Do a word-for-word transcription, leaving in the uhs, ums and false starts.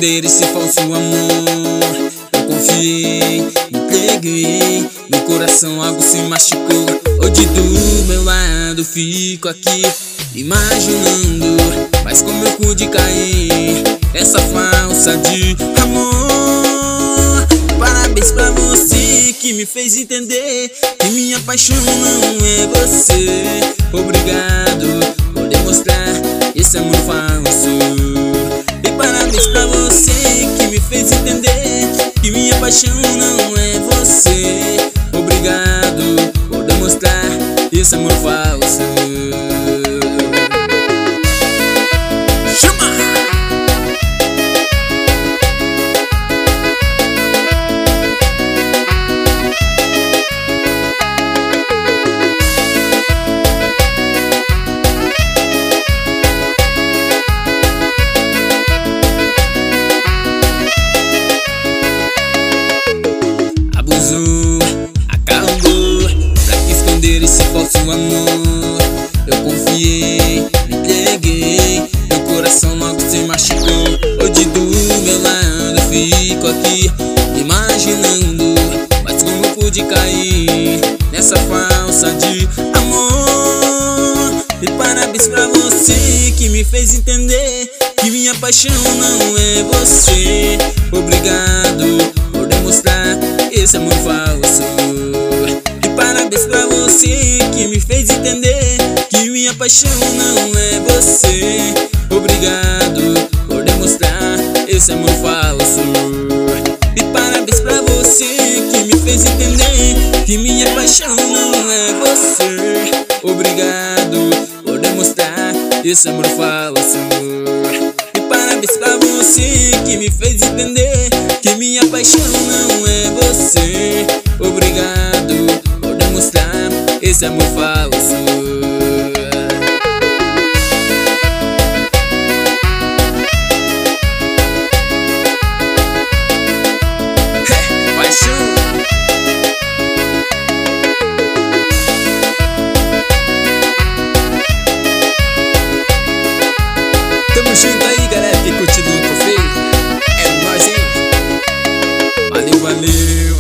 esconder esse falso amor. Eu confiei, entreguei, meu coração algo se machucou. Hoje do meu lado fico aqui imaginando, mas como eu pude cair essa falsa de amor. Parabéns pra você que me fez entender que minha paixão não é você. Obrigado por demonstrar esse amor falso. E parabéns pra você que me fez entender que minha paixão não é você. Obrigado por demonstrar esse amor falso. Chama! Abusou, acalmou, pra que esconder esse falso amor? Eu confiei, me entreguei, meu coração logo se machucou. Hoje do meu lado fico aqui imaginando, mas como eu pude cair nessa falsa de amor. E parabéns pra você que me fez entender que minha paixão não é você. Obrigado por demonstrar esse amor falso. E parabéns pra você que me fez entender que minha paixão não é você. Obrigado por demonstrar esse amor falso. E parabéns pra você que me fez entender que minha paixão não é você. Obrigado por demonstrar esse amor falso. E parabéns pra você que me fez entender que minha paixão não é você. Obrigado por demonstrar esse amor falso. Hey, paixão. Tamo junto aí, galera, que continua com o feio. É nóis, hein? Valeu, valeu.